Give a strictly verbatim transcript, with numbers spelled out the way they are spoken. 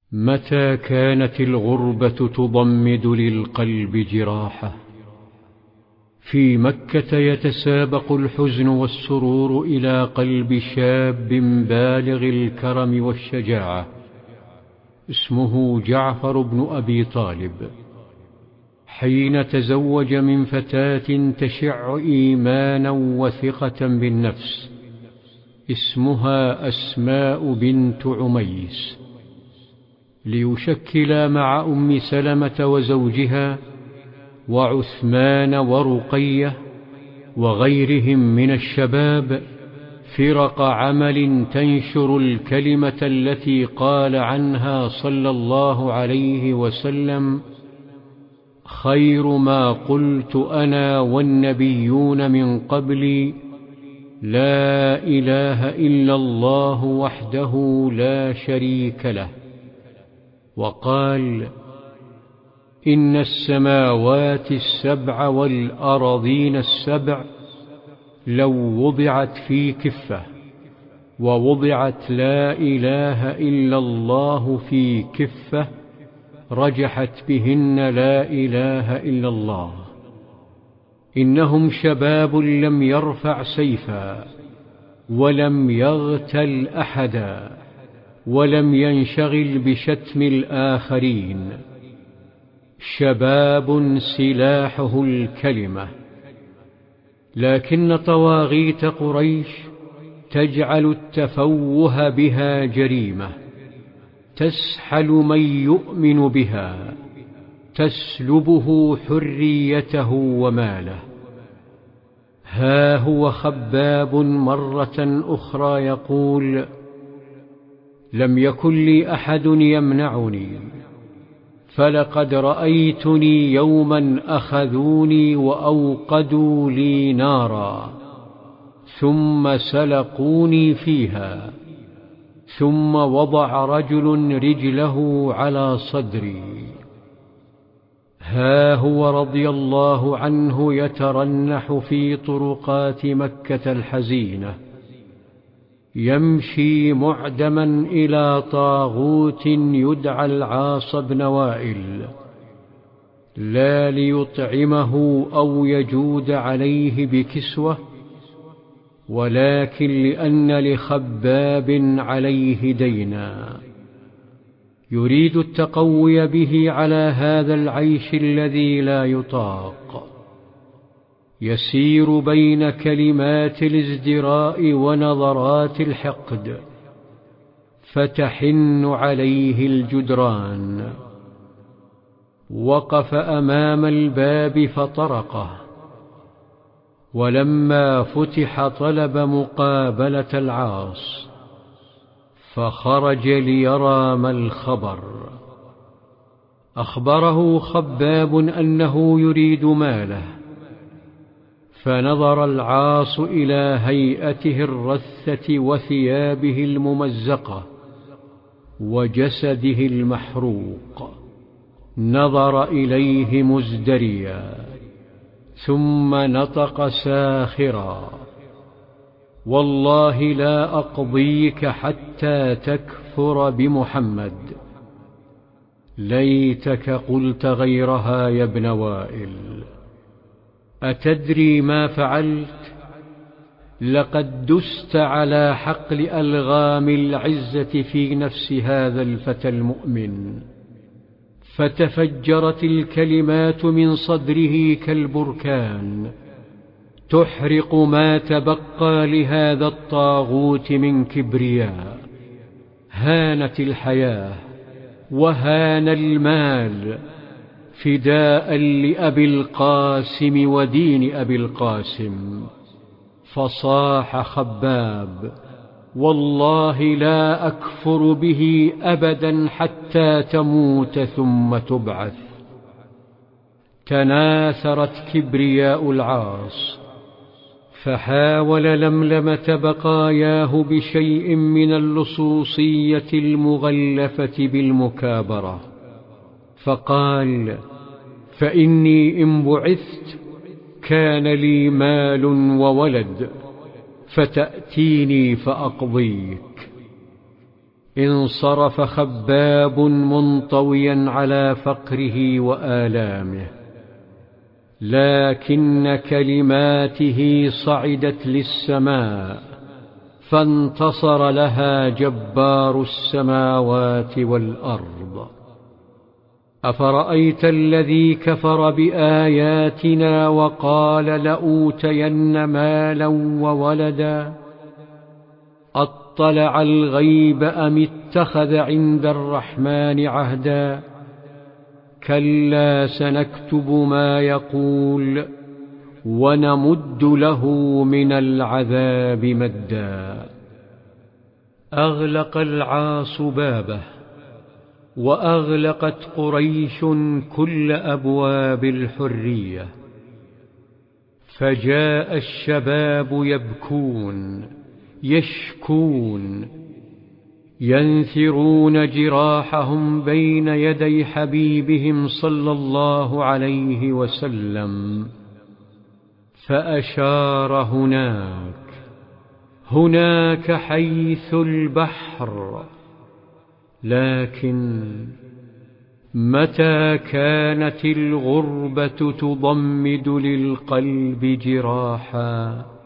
متى كانت الغربة تضمد للقلب جراحه؟ في مكة يتسابق الحزن والسرور إلى قلب شاب بالغ الكرم والشجاعة، اسمه جعفر بن أبي طالب. حين تزوج من فتاة تشع إيمانا وثقة بالنفس، اسمها أسماء بنت عميس، ليشكلا مع أم سلمة وزوجها وعثمان ورقية وغيرهم من الشباب فرق عمل تنشر الكلمة التي قال عنها صلى الله عليه وسلم: خير ما قلت أنا والنبيون من قبلي لا إله إلا الله وحده لا شريك له. وقال: إن السماوات السبع والأراضين السبع لو وضعت في كفة ووضعت لا إله إلا الله في كفة رجحت بهن لا إله إلا الله. إنهم شباب لم يرفع سيفا ولم يغتل أحدا ولم ينشغل بشتم الآخرين، شباب سلاحه الكلمة. لكن طواغيت قريش تجعل التفوه بها جريمة، تسحل من يؤمن بها، تسلبه حريته وماله. ها هو خباب مرة أخرى يقول: لم يكن لي أحد يمنعني، فلقد رأيتني يوما أخذوني وأوقدوا لي نارا ثم سلقوني فيها، ثم وضع رجل رجله على صدري. ها هو رضي الله عنه يترنح في طرقات مكة الحزينة، يمشي معدما إلى طاغوت يدعى العاص بن وائل، لا ليطعمه أو يجود عليه بكسوة، ولكن لأن لخباب عليه دينا، يريد التقوي به على هذا العيش الذي لا يطاق. يسير بين كلمات الازدراء ونظرات الحقد، فتحن عليه الجدران. وقف أمام الباب فطرقه، ولما فتح طلب مقابلة العاص، فخرج ليرى ما الخبر. أخبره خباب أنه يريد ماله، فنظر العاص إلى هيئته الرثة وثيابه الممزقة وجسده المحروق، نظر إليه مزدريا، ثم نطق ساخرا: والله لا أقضيك حتى تكفر بمحمد. ليتك قلت غيرها يا ابن وائل. أتدري ما فعلت؟ لقد دست على حقل ألغام العزة في نفس هذا الفتى المؤمن، فتفجرت الكلمات من صدره كالبركان، تحرق ما تبقى لهذا الطاغوت من كبرياء. هانت الحياة وهان المال فداء لأبي القاسم ودين أبي القاسم. فصاح خباب: والله لا أكفر به أبدا حتى تموت ثم تبعث. تناثرت كبرياء العاص، فحاول لملمة بقاياه بشيء من اللصوصية المغلفة بالمكابرة، فقال: فإني إن بعثت كان لي مال وولد، فتأتيني فأقضيك. انصرف خباب منطويا على فقره وآلامه، لكن كلماته صعدت للسماء فانتصر لها جبار السماوات والأرض. أفرأيت الذي كفر بآياتنا وقال لأوتين مالا وولدا أطلع الغيب أم اتخذ عند الرحمن عهدا؟ كلا سنكتب ما يقول ونمد له من العذاب مدا. أغلق العاص بابه، وأغلقت قريش كل أبواب الحرية، فجاء الشباب يبكون يشكون ينثرون جراحهم بين يدي حبيبهم صلى الله عليه وسلم، فأشار هناك هناك حيث البحر. لكن متى كانت الغربة تضمد للقلب جراحا